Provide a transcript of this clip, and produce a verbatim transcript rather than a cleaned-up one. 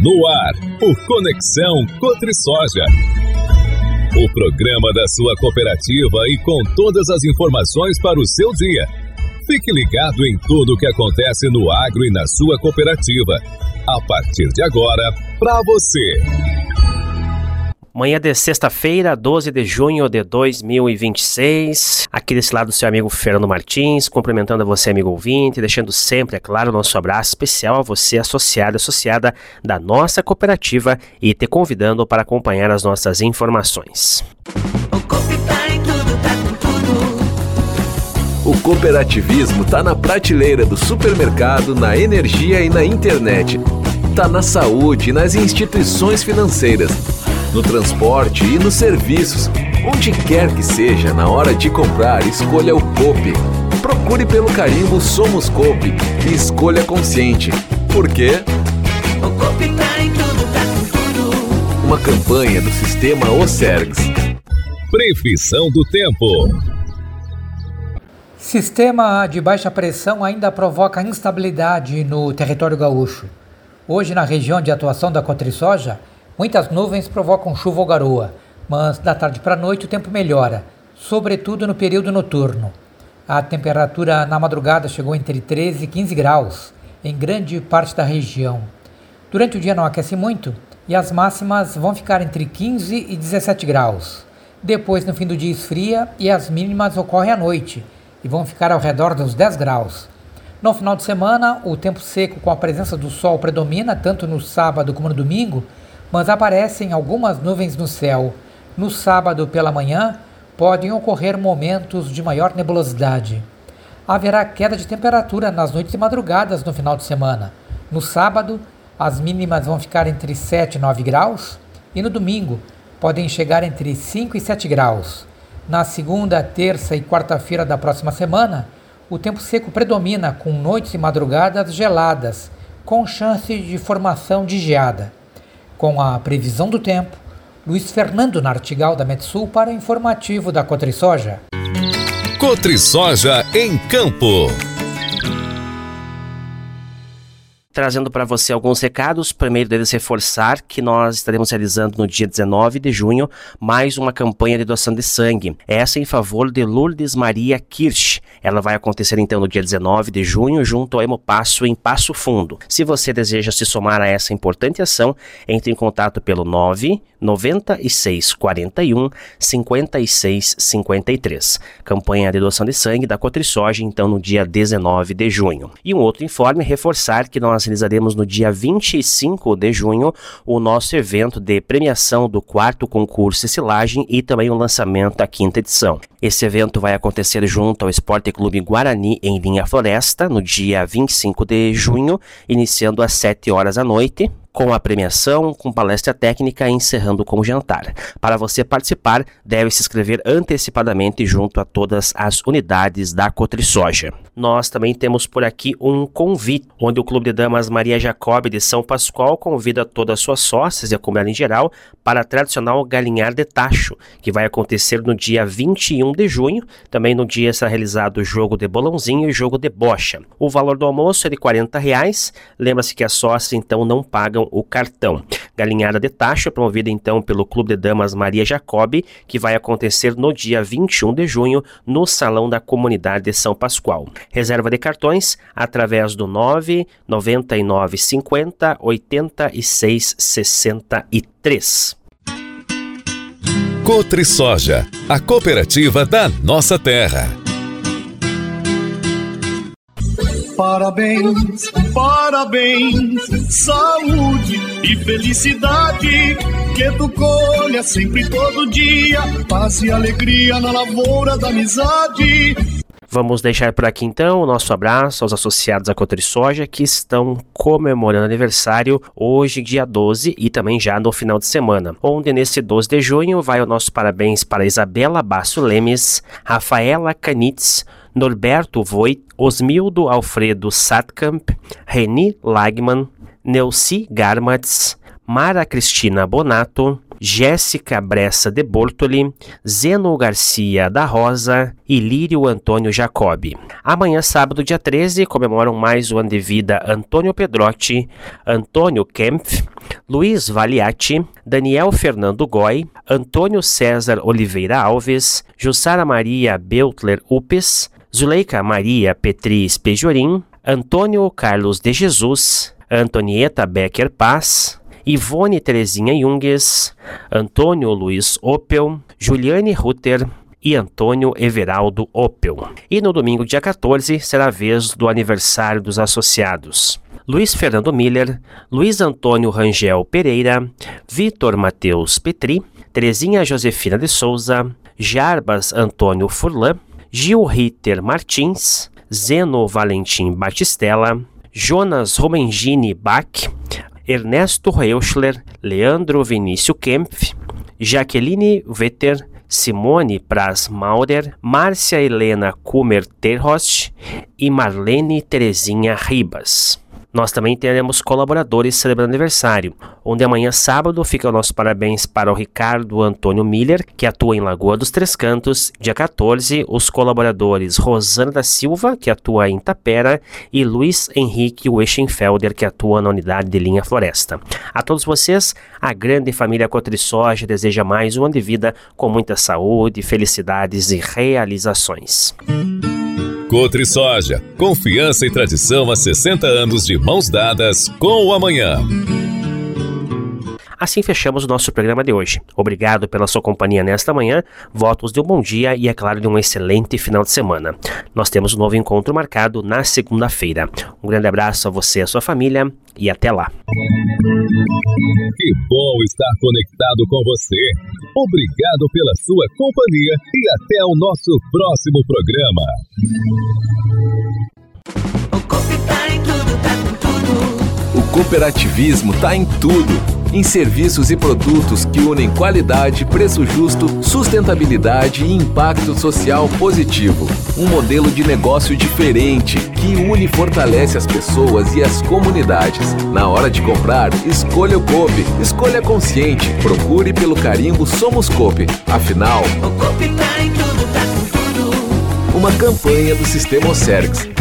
No ar, o Conexão Cotrisoja. O programa da sua cooperativa e com todas as informações para o seu dia. Fique ligado em tudo o que acontece no agro e na sua cooperativa. A partir de agora, para você. Manhã de sexta-feira, doze de junho de dois mil e vinte e seis. Aqui desse lado, seu amigo Fernando Martins, cumprimentando a você, amigo ouvinte, deixando sempre, é claro, o nosso abraço especial a você, associado, associada da nossa cooperativa, e te convidando para acompanhar as nossas informações. O Coop tá em tudo, tá com tudo. O cooperativismo tá na prateleira do supermercado, na energia e na internet. Tá na saúde e nas instituições financeiras, no transporte e nos serviços. Onde quer que seja, na hora de comprar, escolha o Coop. Procure pelo carimbo Somos Coop e escolha consciente. Por quê? O Coop tá em tudo, tá com tudo. Uma campanha do Sistema Ocergs. Previsão do tempo. Sistema de baixa pressão ainda provoca instabilidade no território gaúcho. Hoje, na região de atuação da Cotrisoja, muitas nuvens provocam chuva ou garoa, mas da tarde para a noite o tempo melhora, sobretudo no período noturno. A temperatura na madrugada chegou entre treze e quinze graus, em grande parte da região. Durante o dia não aquece muito e as máximas vão ficar entre quinze e dezessete graus. Depois, no fim do dia, esfria e as mínimas ocorrem à noite e vão ficar ao redor dos dez graus. No final de semana, o tempo seco com a presença do sol predomina tanto no sábado como no domingo, mas aparecem algumas nuvens no céu. No sábado pela manhã, podem ocorrer momentos de maior nebulosidade. Haverá queda de temperatura nas noites e madrugadas no final de semana. No sábado, as mínimas vão ficar entre sete e nove graus e no domingo podem chegar entre cinco e sete graus. Na segunda, terça e quarta-feira da próxima semana, o tempo seco predomina com noites e madrugadas geladas, com chance de formação de geada. Com a previsão do tempo, Luiz Fernando Nartigal da Metsul para o informativo da Cotrisoja. Cotrisoja em campo. Trazendo para você alguns recados. Primeiro deles, reforçar que nós estaremos realizando no dia dezenove de junho mais uma campanha de doação de sangue. Essa em favor de Lourdes Maria Kirsch. Ela vai acontecer então no dia dezenove de junho junto ao Hemopasso em Passo Fundo. Se você deseja se somar a essa importante ação, entre em contato pelo nove noventa e seis quarenta e um cinquenta e seis cinquenta e três. Campanha de doação de sangue da Cotrisoja então no dia dezenove de junho. E um outro informe, reforçar que nós realizaremos no dia vinte e cinco de junho o nosso evento de premiação do quarto concurso de silagem e também o lançamento da quinta edição. Esse evento vai acontecer junto ao Esporte Clube Guarani em Linha Floresta no dia vinte e cinco de junho, iniciando às sete horas da noite, com a premiação, com palestra técnica, encerrando com o jantar. Para você participar, deve se inscrever antecipadamente junto a todas as unidades da Cotrisoja. Nós também temos por aqui um convite, onde o Clube de Damas Maria Jacob de São Pascoal convida todas as suas sócias e a comunidade em geral para a tradicional galinhar de tacho, que vai acontecer no dia vinte e um de junho. Também no dia será realizado o jogo de bolãozinho e o jogo de bocha. O valor do almoço é de quarenta reais. Lembra-se que as sócias então não pagam o cartão. Galinhada de tacho é promovida então pelo Clube de Damas Maria Jacob, que vai acontecer no dia vinte e um de junho no Salão da Comunidade de São Pascoal. Reserva de cartões através do nove noventa e nove cinquenta oitenta e seis sessenta e três. Cotrisoja, a cooperativa da nossa terra. Parabéns, parabéns, saúde e felicidade, que tu colha sempre todo dia, paz e alegria na lavoura da amizade. Vamos deixar por aqui então o nosso abraço aos associados à Cotrisoja que estão comemorando aniversário hoje, dia doze, e também já no final de semana, onde nesse doze de junho vai o nosso parabéns para Isabela Basso Lemes, Rafaela Canitz, Norberto Voit, Osmildo Alfredo Satkamp, Reni Lagman, Neuci Garmatz, Mara Cristina Bonato, Jéssica Bressa de Bortoli, Zeno Garcia da Rosa e Lírio Antônio Jacobi. Amanhã, sábado, dia treze, comemoram mais um ano de vida Antônio Pedrotti, Antônio Kempf, Luiz Valiati, Daniel Fernando Goy, Antônio César Oliveira Alves, Jussara Maria Beltler Upes, Zuleika Maria Petris Pejorim, Antônio Carlos de Jesus, Antonieta Becker Paz, Ivone Terezinha Junges, Antônio Luiz Opel, Juliane Rutter e Antônio Everaldo Opel. E no domingo, dia quatorze, será a vez do aniversário dos associados. Luiz Fernando Miller, Luiz Antônio Rangel Pereira, Vitor Matheus Petri, Terezinha Josefina de Souza, Jarbas Antônio Furlan, Gil Ritter Martins, Zeno Valentim Batistella, Jonas Romengini Bach, Ernesto Reuschler, Leandro Vinícius Kempf, Jaqueline Vetter, Simone Praz Maurer, Márcia Helena Kummer Terhost e Marlene Terezinha Ribas. Nós também teremos colaboradores celebrando aniversário, onde amanhã sábado fica o nosso parabéns para o Ricardo Antônio Miller, que atua em Lagoa dos Três Cantos. Dia quatorze, os colaboradores Rosana da Silva, que atua em Tapera, e Luiz Henrique Weschenfelder, que atua na unidade de linha Floresta. A todos vocês, a grande família Cotrisoja deseja mais um ano de vida com muita saúde, felicidades e realizações. Cotrisoja, confiança e tradição há sessenta anos de mãos dadas com o amanhã. Assim fechamos o nosso programa de hoje. Obrigado pela sua companhia nesta manhã, votos de um bom dia e, é claro, de um excelente final de semana. Nós temos um novo encontro marcado na segunda-feira. Um grande abraço a você e a sua família e até lá. Que bom estar conectado com você. Obrigado pela sua companhia e até o nosso próximo programa. O Coop tá em tudo, tá com tudo. O cooperativismo tá em tudo. Em serviços e produtos que unem qualidade, preço justo, sustentabilidade e impacto social positivo. Um modelo de negócio diferente que une e fortalece as pessoas e as comunidades. Na hora de comprar, escolha o Coop. Escolha consciente. Procure pelo carimbo Somos Coop. Afinal, O Coop tá em tudo, tá com tudo. uma campanha do Sistema Ocergs.